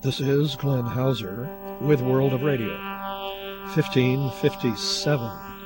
This is Glenn Hauser with World of Radio, 1557.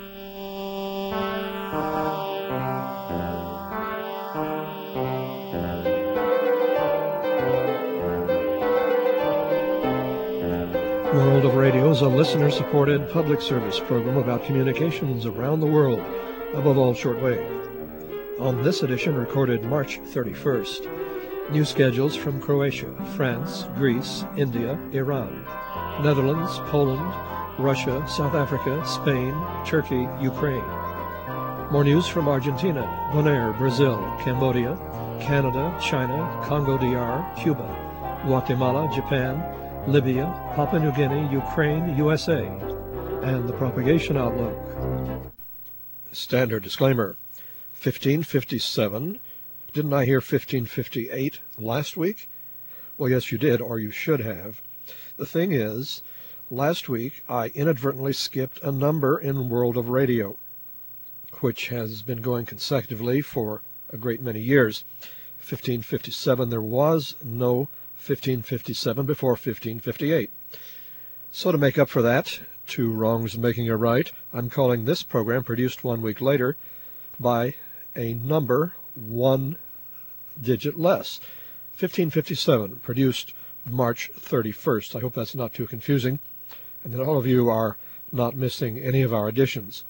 World of Radio is a listener-supported public service program about communications around the world, above all shortwave. On this edition, recorded March 31st, new schedules from Croatia, France, Greece, India, Iran, Netherlands, Poland, Russia, South Africa, Spain, Turkey, Ukraine. More news from Argentina, Bonaire, Brazil, Cambodia, Canada, China, Congo DR, Cuba, Guatemala, Japan, Libya, Papua New Guinea, Ukraine, USA, and the propagation outlook. Standard disclaimer, 1557. Didn't I hear 1558 last week? Well, yes, you did, or you should have. The thing is, last week I inadvertently skipped a number in World of Radio, which has been going consecutively for a great many years. 1557, there was no 1557 before 1558. So to make up for that, two wrongs making a right, I'm calling this program, produced 1 week later, by a number one digit less. 1557, produced March 31st. I hope that's not too confusing, and that all of you are not missing any of our editions.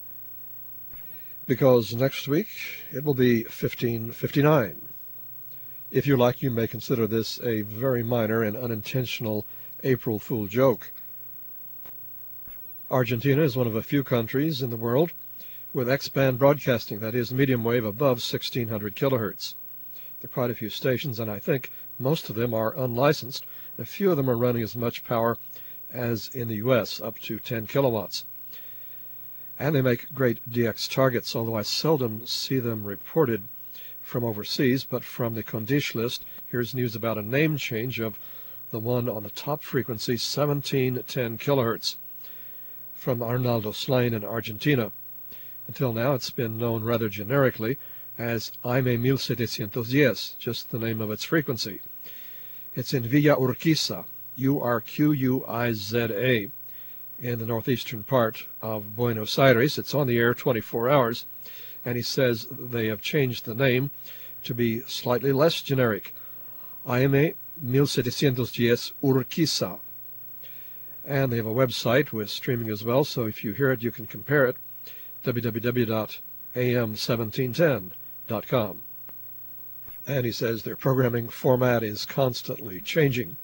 Because next week it will be 1559. If you like, you may consider this a very minor and unintentional April Fool joke. Argentina is one of a few countries in the world with X-band broadcasting, that is, medium wave above 1600 kilohertz. There are quite a few stations, and I think most of them are unlicensed. A few of them are running as much power as in the U.S., up to 10 kilowatts. And they make great DX targets, although I seldom see them reported from overseas, but from the Condish list, here's news about a name change of the one on the top frequency, 1710 kilohertz, from Arnaldo Slain in Argentina. Until now, it's been known rather generically as AM 1710, just the name of its frequency. It's in Villa Urquiza, Urquiza, in the northeastern part of Buenos Aires. It's on the air 24 hours, and he says they have changed the name to be slightly less generic, AM 1710 Urquiza. And they have a website with streaming as well, so if you hear it, you can compare it, www.am1710.com. And he says their programming format is constantly changing.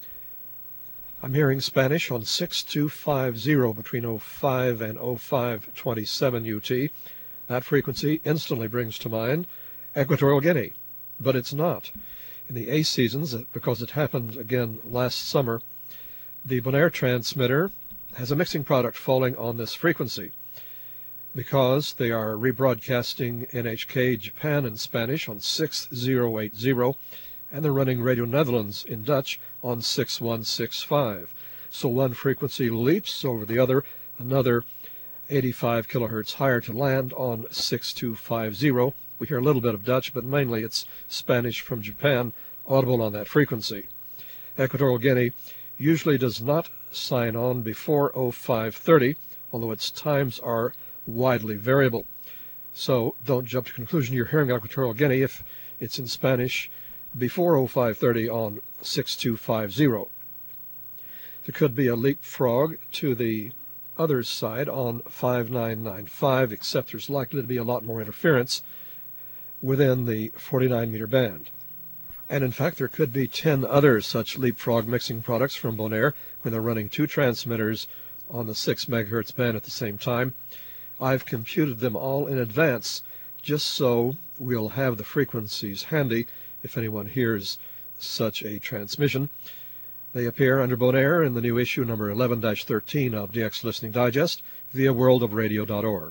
I'm hearing Spanish on 6250 between 05 and 0527 UT. That frequency instantly brings to mind Equatorial Guinea, but it's not. In the A seasons, because it happened again last summer, the Bonaire transmitter has a mixing product falling on this frequency, because they are rebroadcasting NHK Japan in Spanish on 6080, and they're running Radio Netherlands in Dutch on 6165. So one frequency leaps over the other, another 85 kilohertz higher to land on 6250. We hear a little bit of Dutch, but mainly it's Spanish from Japan audible on that frequency. Equatorial Guinea usually does not sign on before 0530, although its times are widely variable. So don't jump to conclusion you're hearing Equatorial Guinea if it's in Spanish before 0530 on 6250. There could be a leapfrog to the other side on 5995, except there's likely to be a lot more interference within the 49-meter band. And in fact, there could be 10 other such leapfrog mixing products from Bonaire when they're running two transmitters on the 6 megahertz band at the same time. I've computed them all in advance, just so we'll have the frequencies handy if anyone hears such a transmission. They appear under Bonaire in the new issue number 11-13 of DX Listening Digest via worldofradio.org.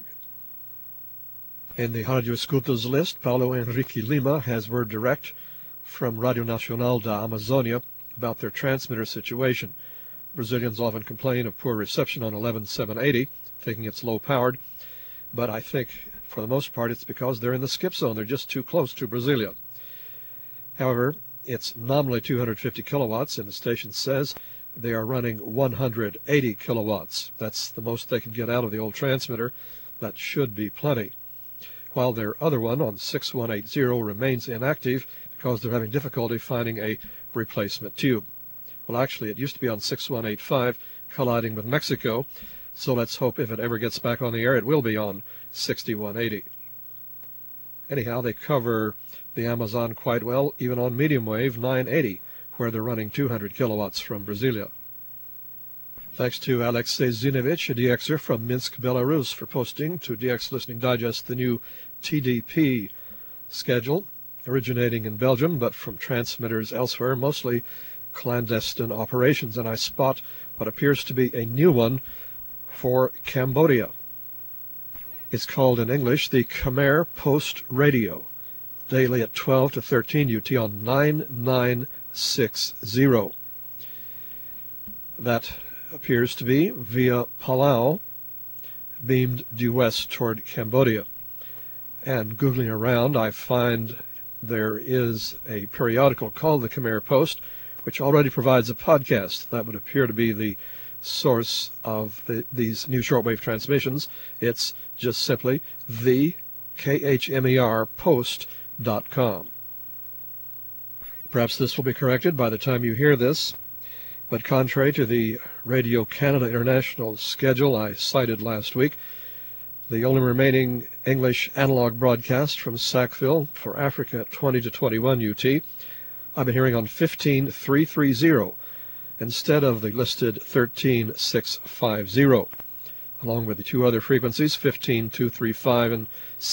In the Radio Escutas list, Paulo Henrique Lima has word direct from Radio Nacional da Amazonia about their transmitter situation. Brazilians often complain of poor reception on 11780, thinking it's low-powered, but I think for the most part it's because they're in the skip zone. They're just too close to Brasilia. However, It's nominally 250 kilowatts, and the station says they are running 180 kilowatts. That's the most they can get out of the old transmitter. That should be plenty. While their other one on 6180 remains inactive because they're having difficulty finding a replacement tube. Well, actually, it used to be on 6185, colliding with Mexico, so let's hope if it ever gets back on the air, it will be on 6180. Anyhow, they cover the Amazon quite well, even on medium wave 980, where they're running 200 kilowatts from Brasilia. Thanks to Alexei Zinevich, a DXer from Minsk, Belarus, for posting to DX Listening Digest the new TDP schedule, originating in Belgium, but from transmitters elsewhere, mostly clandestine operations. And I spot what appears to be a new one for Cambodia. It's called in English the Khmer Post Radio, daily at 12 to 13 UT on 9960. That appears to be via Palau, beamed due west toward Cambodia. And Googling around, I find there is a periodical called the Khmer Post, which already provides a podcast. That would appear to be the source of these new shortwave transmissions. It's just simply the KHMERpost.com. Perhaps this will be corrected by the time you hear this, but contrary to the Radio Canada International schedule I cited last week, the only remaining English analog broadcast from Sackville for Africa at 20 to 21 UT, I've been hearing on 15330 instead of the listed 13650, along with the two other frequencies, 15235 and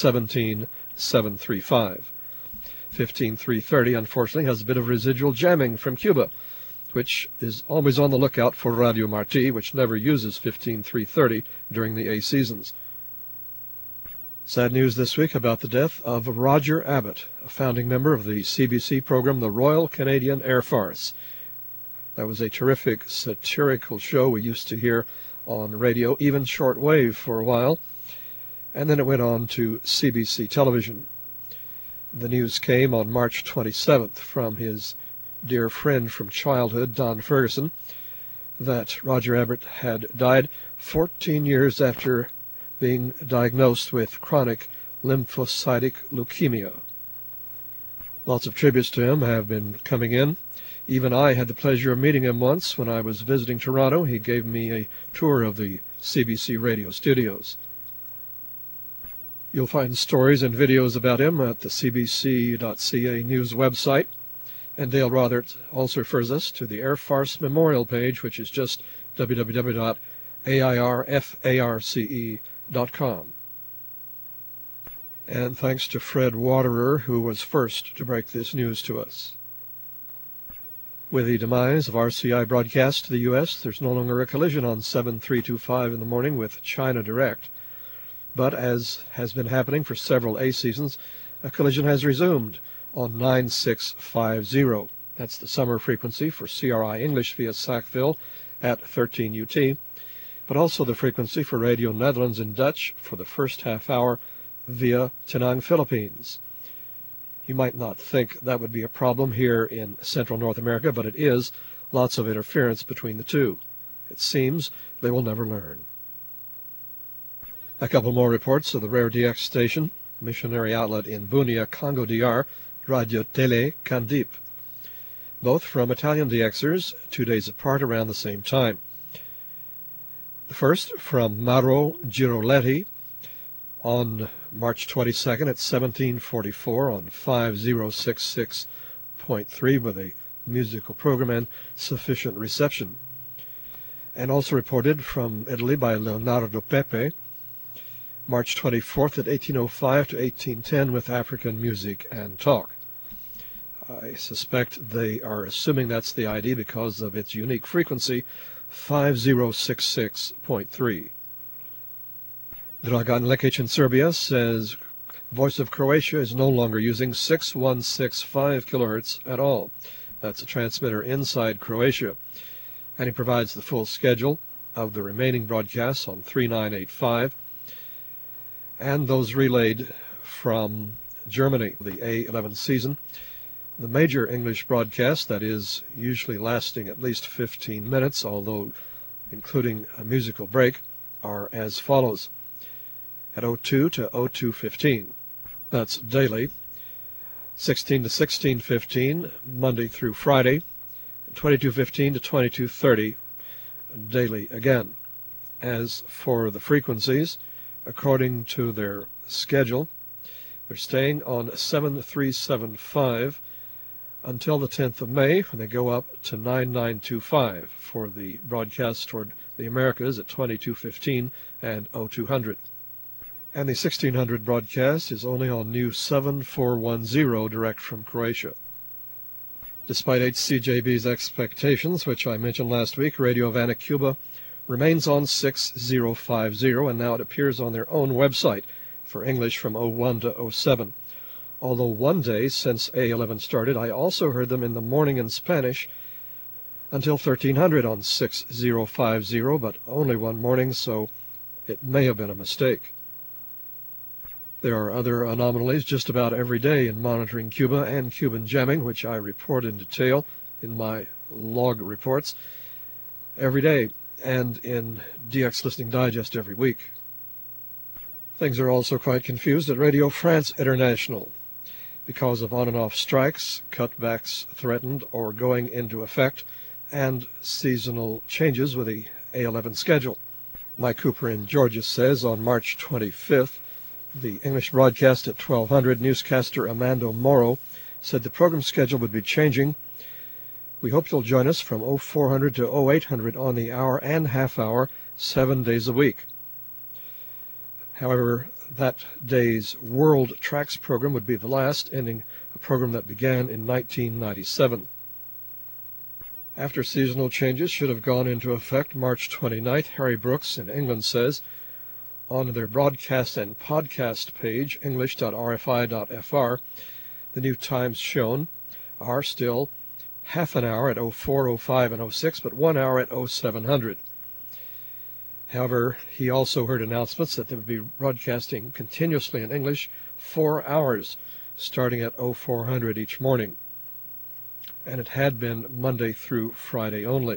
17735. 15330, unfortunately, has a bit of residual jamming from Cuba, which is always on the lookout for Radio Marti, which never uses 15330 during the A seasons. Sad news this week about the death of Roger Abbott, a founding member of the CBC program The Royal Canadian Air Farce. That was a terrific satirical show we used to hear on radio, even shortwave for a while, and then it went on to CBC television. The news came on March 27th from his dear friend from childhood, Don Ferguson, that Roger Abbott had died 14 years after being diagnosed with chronic lymphocytic leukemia. Lots of tributes to him have been coming in. Even I had the pleasure of meeting him once when I was visiting Toronto. He gave me a tour of the CBC radio studios. You'll find stories and videos about him at the cbc.ca news website. And Dale Rothert also refers us to the Air Farce Memorial page, which is just www.airfarce.com. And thanks to Fred Waterer, who was first to break this news to us. With the demise of RCI broadcast to the U.S., there's no longer a collision on 7325 in the morning with China Direct. But as has been happening for several A seasons, a collision has resumed on 9650. That's the summer frequency for CRI English via Sackville at 13 UT, but also the frequency for Radio Netherlands in Dutch for the first half hour via Penang, Philippines. You might not think that would be a problem here in Central North America, but it is. Lots of interference between the two. It seems they will never learn. A couple more reports of the Rare DX station, missionary outlet in Bunia, Congo DR, Radio Tele Candip. Both from Italian DXers, 2 days apart around the same time. The first from Mauro Giroletti on March 22nd at 1744 on 5066.3 with a musical program and sufficient reception. And also reported from Italy by Leonardo Pepe, March 24th at 1805 to 1810 with African music and talk. I suspect they are assuming that's the ID because of its unique frequency, 5066.3. Dragan Lekic in Serbia says Voice of Croatia is no longer using 6165 kilohertz at all. That's a transmitter inside Croatia. And he provides the full schedule of the remaining broadcasts on 3985 and those relayed from Germany, the A11 season, The major English broadcasts, that is, usually lasting at least 15 minutes, although including a musical break, are as follows. At 02 to 02:15, that's daily. 16 to 16:15, Monday through Friday. 22:15 to 22:30, daily again. As for the frequencies, according to their schedule, they're staying on 7375 until the 10th of May, when they go up to 9925 for the broadcast toward the Americas at 22:15 and 0200. And the 1600 broadcast is only on new 7410 direct from Croatia. Despite HCJB's expectations, which I mentioned last week, Radio Havana, Cuba remains on 6050, and now it appears on their own website for English from 01 to 07. Although one day since A11 started, I also heard them in the morning in Spanish until 1300 on 6050, but only one morning, so it may have been a mistake. There are other anomalies just about every day in monitoring Cuba and Cuban jamming, which I report in detail in my log reports every day and in DX Listening Digest every week. Things are also quite confused at Radio France International because of on and off strikes, cutbacks threatened or going into effect, and seasonal changes with the A11 schedule. Mike Cooper in Georgia says on March 25th, the English broadcast at 1200, newscaster Amando Moro said the program schedule would be changing. We hope you'll join us from 0400 to 0800 on the hour and half hour, 7 days a week. However, that day's World Tracks program would be the last, ending a program that began in 1997. After seasonal changes should have gone into effect March 29th, Harry Brooks in England says, on their broadcast and podcast page, english.rfi.fr, the new times shown are still half an hour at 04, 05, and 06, but 1 hour at 0700. However, he also heard announcements that they would be broadcasting continuously in English 4 hours, starting at 0400 each morning. And it had been Monday through Friday only.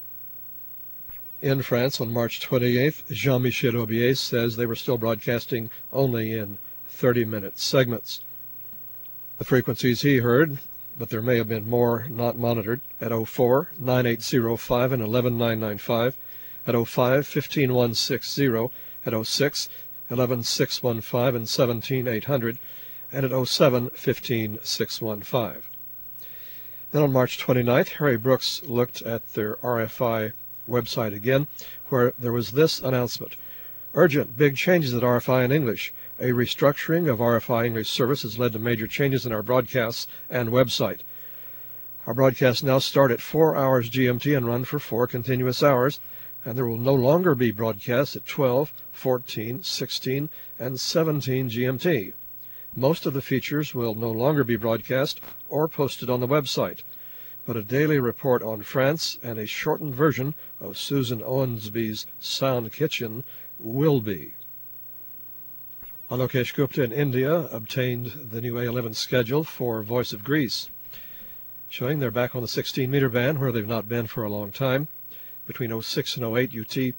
In France, on March 28th, Jean-Michel Aubier says they were still broadcasting only in 30-minute segments. The frequencies he heard, but there may have been more not monitored, at 04, 9805 and 11995, at 05, 15160, at 06, 11615 and 17800, and at 07, 15615. Then on March 29th, Harry Brooks looked at their RFI website again, where there was this announcement. Urgent, big changes at RFI in English. A restructuring of RFI English service has led to major changes in our broadcasts and website. Our broadcasts now start at 4 hours GMT and run for 4 continuous hours, and there will no longer be broadcasts at 12, 14, 16, and 17 GMT. Most of the features will no longer be broadcast or posted on the website, but a daily report on France and a shortened version of Susan Owensby's Sound Kitchen will be. Alokesh Gupta in India obtained the new A11 schedule for Voice of Greece, showing they're back on the 16-meter band where they've not been for a long time, between 06 and 08 UT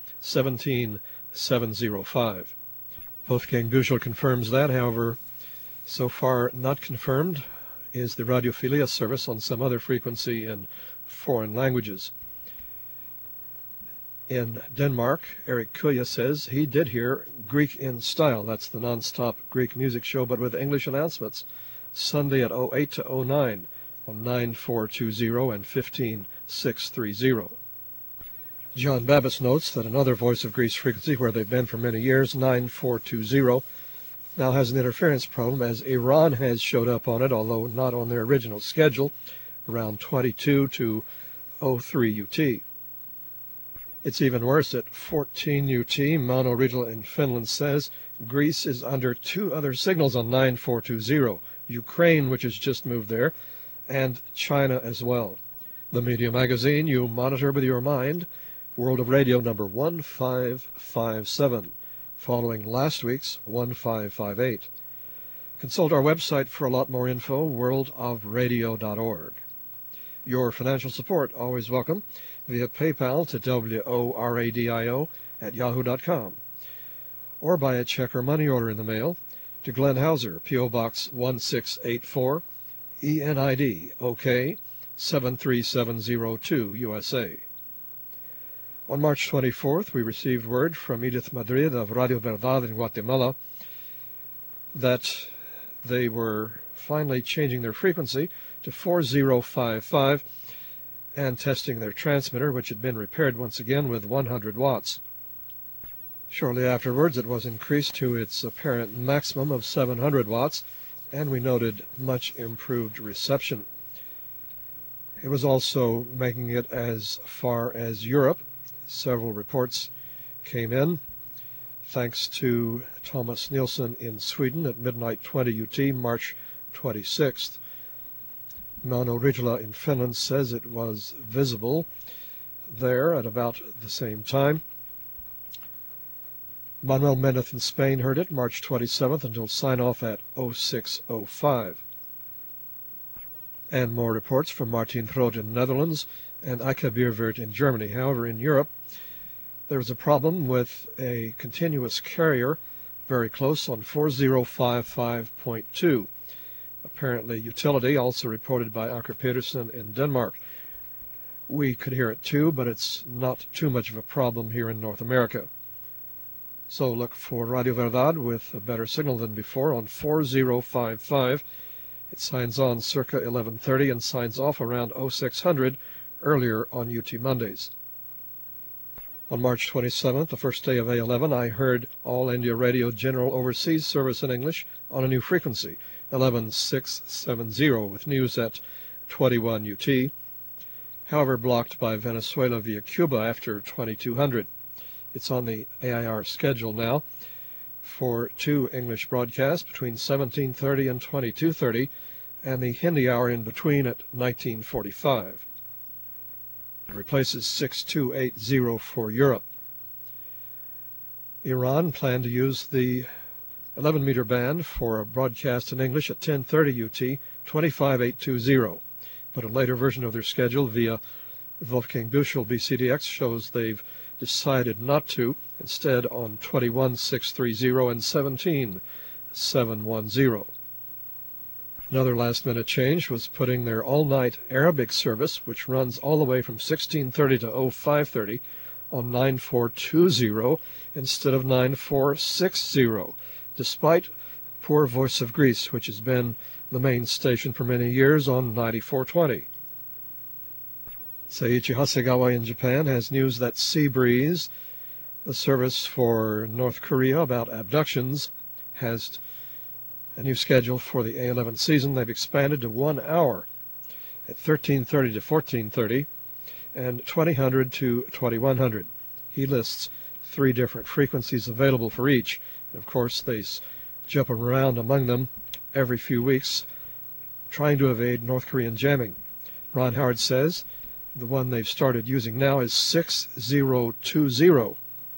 17705. Wolfgang Büchel confirms that, however, so far not confirmed is the Radiophilia service on some other frequency in foreign languages. In Denmark, Eric Kuya says he did hear Greek in Style, that's the non-stop Greek music show, but with English announcements, Sunday at 08 to 09 on 9420 and 15630. John Babbitt notes that another Voice of Greece frequency where they've been for many years, 9420, now has an interference problem as Iran has showed up on it, although not on their original schedule, around 22 to 03 UT. It's even worse at 14 UT. Mauno Riedel in Finland says Greece is under 2 other signals on 9420, Ukraine, which has just moved there, and China as well. The Media Magazine you monitor with your mind, World of Radio number 1557. Following last week's 1558. Consult our website for a lot more info, worldofradio.org. Your financial support always welcome via PayPal to WORADIO@yahoo.com or by a check or money order in the mail to Glenn Hauser, P.O. Box 1684, ENID, OK, 73702, USA. On March 24th, we received word from Edith Madrid of Radio Verdad in Guatemala that they were finally changing their frequency to 4055 and testing their transmitter, which had been repaired once again with 100 watts. Shortly afterwards, it was increased to its apparent maximum of 700 watts, and we noted much improved reception. It was also making it as far as Europe. Several reports came in, thanks to Thomas Nielsen in Sweden at midnight 20 UT, March 26th. Mauno Rijala in Finland says it was visible there at about the same time. Manuel Mendez in Spain heard it March 27th until sign-off at 0605. And more reports from Martin Groot in the Netherlands and Eike Bierwert in Germany. However, in Europe, there was a problem with a continuous carrier very close on 4055.2. Apparently utility, also reported by Anker Peterson in Denmark. We could hear it too, but it's not too much of a problem here in North America. So look for Radio Verdad with a better signal than before on 4055. It signs on circa 11:30 and signs off around 0600 earlier on UT Mondays. On March 27th, the first day of A11, I heard All India Radio General Overseas Service in English on a new frequency, 11670, with news at 21 UT, however blocked by Venezuela via Cuba after 2200. It's on the AIR schedule now for 2 English broadcasts between 17:30 and 22:30, and the Hindi hour in between at 1945. It replaces 6280 for Europe. Iran planned to use the 11-meter band for a broadcast in English at 10:30 UT, 25820, but a later version of their schedule via Wolfgang Büchel BCDX shows they've decided not to, instead on 21630 and 17710. Another last-minute change was putting their all-night Arabic service, which runs all the way from 1630 to 0530, on 9420 instead of 9460, despite poor Voice of Greece, which has been the main station for many years on 9420. Seiichi Hasegawa in Japan has news that Seabreeze, the service for North Korea about abductions, has a new schedule for the A11 season. They've expanded to 1 hour at 1330 to 1430 and 2000 to 2100. He lists 3 different frequencies available for each. And of course, they jump around among them every few weeks, trying to evade North Korean jamming. Ron Howard says the one they've started using now is 6020.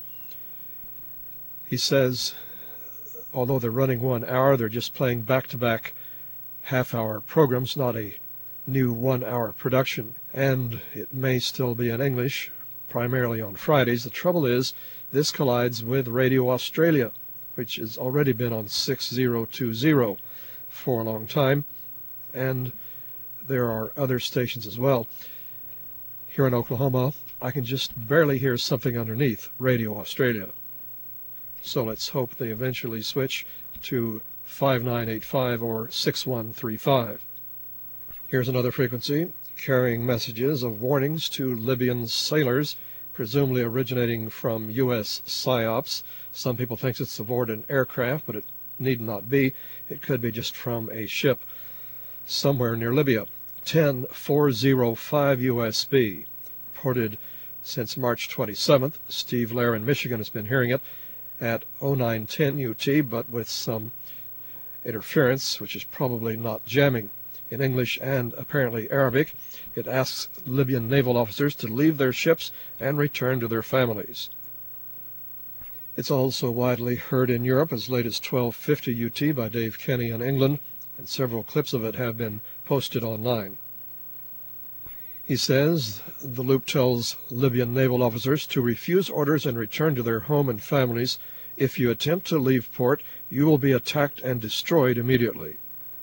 He says, although they're running 1 hour, they're just playing back-to-back half-hour programs, not a new 1-hour production. And it may still be in English, primarily on Fridays. The trouble is, this collides with Radio Australia, which has already been on 6020 for a long time, and there are other stations as well. Here in Oklahoma, I can just barely hear something underneath Radio Australia. So let's hope they eventually switch to 5985 or 6135. Here's another frequency carrying messages of warnings to Libyan sailors, presumably originating from U.S. PSYOPs. Some people think it's aboard an aircraft, but it need not be. It could be just from a ship somewhere near Libya. 10405 USB, reported since March 27th. Steve Lair in Michigan has been hearing it at 0910 UT, but with some interference, which is probably not jamming. In English and apparently Arabic, it asks Libyan naval officers to leave their ships and return to their families. It's also widely heard in Europe as late as 1250 UT by Dave Kenny in England, and several clips of it have been posted online. He says the loop tells Libyan naval officers to refuse orders and return to their home and families. If you attempt to leave port, you will be attacked and destroyed immediately.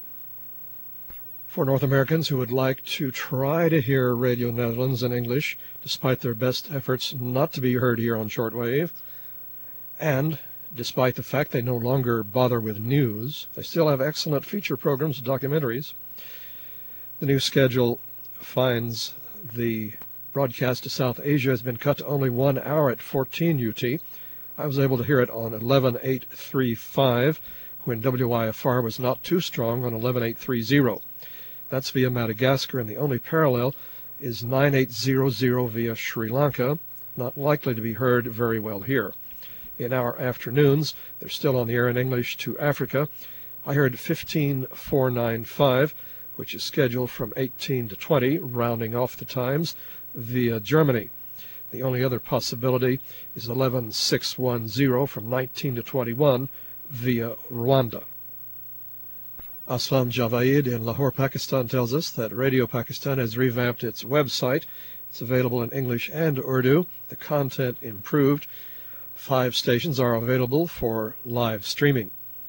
For North Americans who would like to try to hear Radio Netherlands in English, despite their best efforts not to be heard here on shortwave, and despite the fact they no longer bother with news, they still have excellent feature programs and documentaries. The new schedule finds the broadcast to South Asia has been cut to only 1 hour at 14 UT. I was able to hear it on 11835 when WIFR was not too strong on 11830. That's via Madagascar, and the only parallel is 9800 via Sri Lanka, not likely to be heard very well here. In our afternoons, they're still on the air in English to Africa. I heard 15495, which is scheduled from 18 to 20, rounding off the times, via Germany. The only other possibility is 11610 from 19 to 21 via Rwanda. Aslam Javaid in Lahore, Pakistan tells us that Radio Pakistan has revamped its website. It's available in English and Urdu. The content improved. 5 stations are available for live streaming.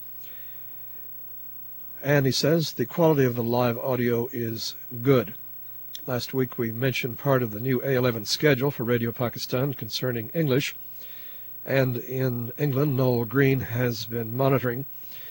And he says the quality of the live audio is good. Last week we mentioned part of the new A11 schedule for Radio Pakistan concerning English. And in England, Noel Green has been monitoring.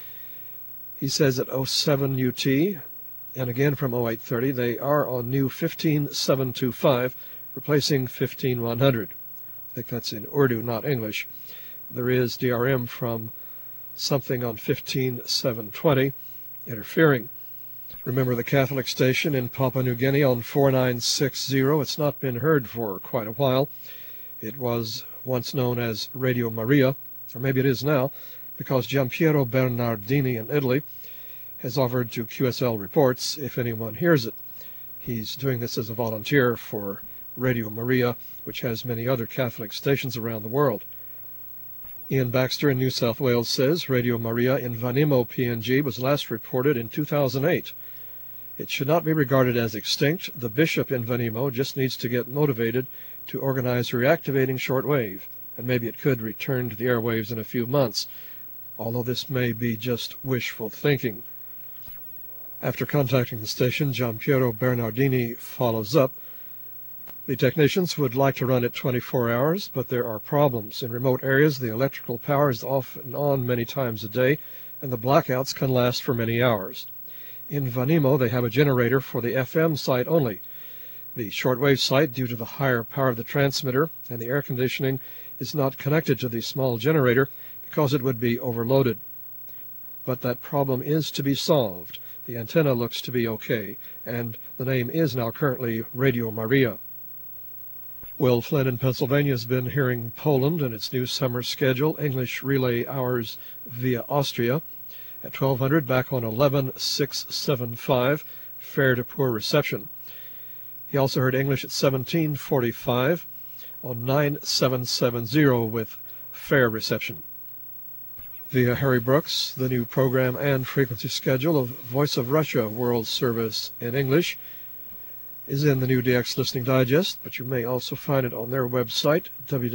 He says at 07 UT, and again from 0830, they are on new 15725, replacing 15100. I think that's in Urdu, not English. There is DRM from something on 15720 interfering. Remember the Catholic station in Papua New Guinea on 4960. It's not been heard for quite a while. It was once known as Radio Maria, or maybe it is now, because Giampiero Bernardini in Italy has offered to QSL Reports if anyone hears it. He's doing this as a volunteer for Radio Maria, which has many other Catholic stations around the world. Ian Baxter in New South Wales says Radio Maria in Vanimo, PNG, was last reported in 2008. It should not be regarded as extinct. The bishop in Vanimo just needs to get motivated to organize reactivating shortwave, and maybe it could return to the airwaves in a few months, although this may be just wishful thinking. After contacting the station, Giampiero Bernardini follows up. The technicians would like to run it 24 hours, but there are problems. In remote areas, the electrical power is off and on many times a day, and the blackouts can last for many hours. In Vanimo, they have a generator for the FM site only. The shortwave site, due to the higher power of the transmitter and the air conditioning, is not connected to the small generator because it would be overloaded. But that problem is to be solved. The antenna looks to be okay, and the name is now currently Radio Maria. Will Flynn in Pennsylvania has been hearing Poland and its new summer schedule, English relay hours via Austria. At 1200, back on 11675, fair to poor reception. He also heard English at 1745 on 9770 with fair reception. Via Harry Brooks, the new program and frequency schedule of Voice of Russia World Service in English is in the new DX Listening Digest, but you may also find it on their website,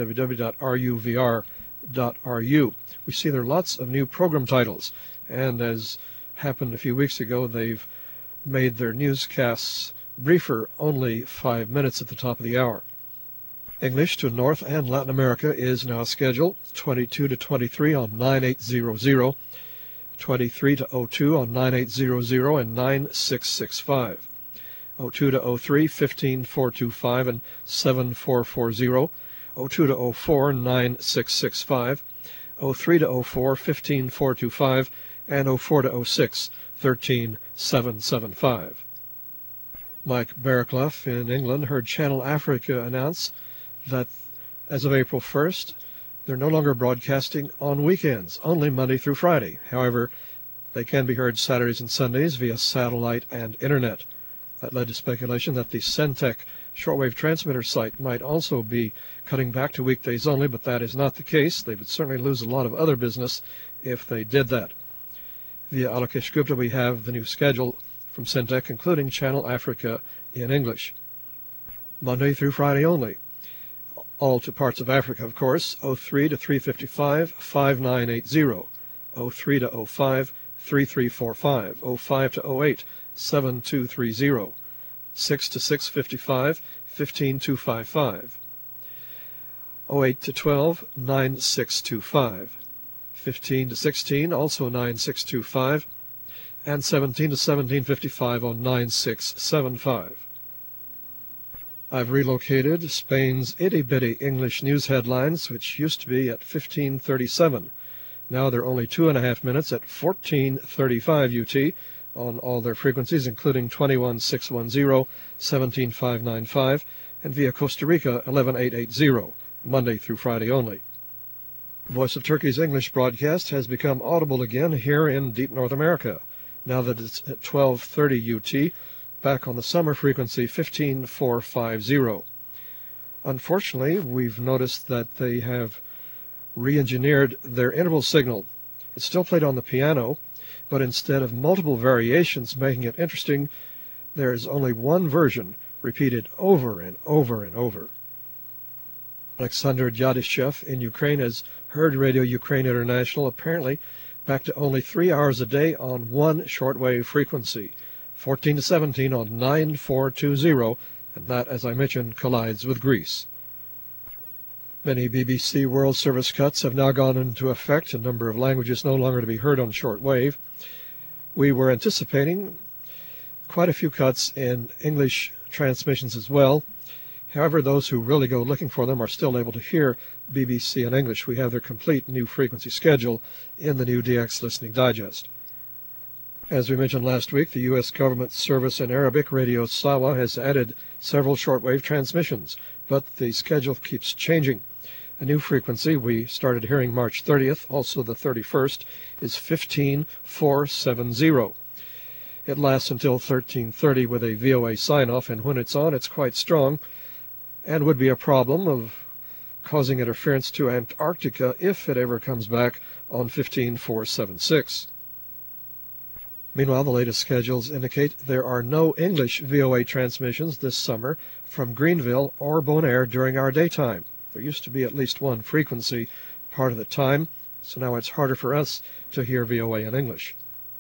www.ruvr.ru. We see there are lots of new program titles, and as happened a few weeks ago, they've made their newscasts briefer, only 5 minutes at the top of the hour. English to North and Latin America is now scheduled 22 to 23 on 9800, 23 to 02 on 9800 and 9665. 02 to 03, 15425 and 7440, 02 to 04, 9665, 03 to 04, 15425, and 04 to 06, 13775. Mike Barraclough in England heard Channel Africa announce that as of April 1st, they're no longer broadcasting on weekends, only Monday through Friday. However, they can be heard Saturdays and Sundays via satellite and internet. That led to speculation that the Centec shortwave transmitter site might also be cutting back to weekdays only, but that is not the case. They would certainly lose a lot of other business if they did that. Via Alakesh Gupta, we have the new schedule from Syntec, including Channel Africa in English. Monday through Friday only. All to parts of Africa, of course. 03 to 355, 5980. 03 to 05, 3345. 05 to 08, 7230. 6 to 655, 15255. 08 to 12, 9625. 15 to 16, also 9625. And 17 to 1755 on 9675. I've relocated Spain's itty-bitty English news headlines, which used to be at 1537. Now they're only 2.5 minutes at 1435 UT on all their frequencies, including 21610, 17595, and via Costa Rica 11880, Monday through Friday only. Voice of Turkey's English broadcast has become audible again here in deep North America, now that it's at 1230 UT, back on the summer frequency 15450. Unfortunately, we've noticed that they have re-engineered their interval signal. It's still played on the piano, but instead of multiple variations making it interesting, there is only one version repeated over and over and over. Alexander Djadishev in Ukraine has heard Radio Ukraine International apparently back to only 3 hours a day on one shortwave frequency, 14 to 17 on 9420, and that, as I mentioned, collides with Greece. Many BBC World Service cuts have now gone into effect, a number of languages no longer to be heard on shortwave. We were anticipating quite a few cuts in English transmissions as well. However, those who really go looking for them are still able to hear BBC in English. We have their complete new frequency schedule in the new DX Listening Digest. As we mentioned last week, the U.S. government service in Arabic, Radio Sawa, has added several shortwave transmissions, but the schedule keeps changing. A new frequency we started hearing March 30th, also the 31st, is 15470. It lasts until 1330 with a VOA sign-off, and when it's on, it's quite strong, and would be a problem of causing interference to Antarctica if it ever comes back on 15476. Meanwhile, the latest schedules indicate there are no English VOA transmissions this summer from Greenville or Bonaire during our daytime. There used to be at least one frequency part of the time, so now it's harder for us to hear VOA in English.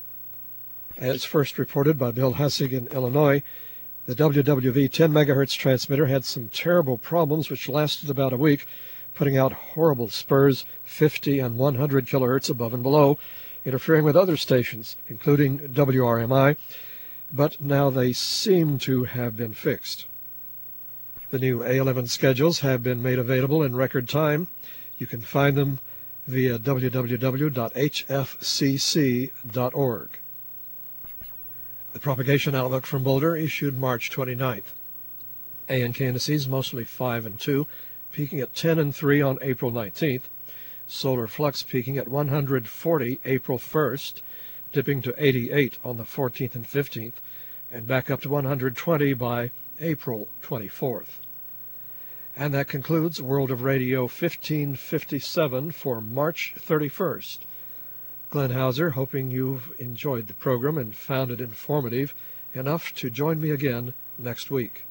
As first reported by Bill Hassig in Illinois, the WWV 10 MHz transmitter had some terrible problems which lasted about a week, putting out horrible spurs 50 and 100 kilohertz above and below, interfering with other stations, including WRMI, but now they seem to have been fixed. The new A11 schedules have been made available in record time. You can find them via www.hfcc.org. The propagation outlook from Boulder issued March 29th. ANK indices mostly 5 and 2, peaking at 10 and 3 on April 19th. Solar flux peaking at 140 April 1st, dipping to 88 on the 14th and 15th, and back up to 120 by April 24th. And that concludes World of Radio 1557 for March 31st. Glenn Hauser, hoping you've enjoyed the program and found it informative enough to join me again next week.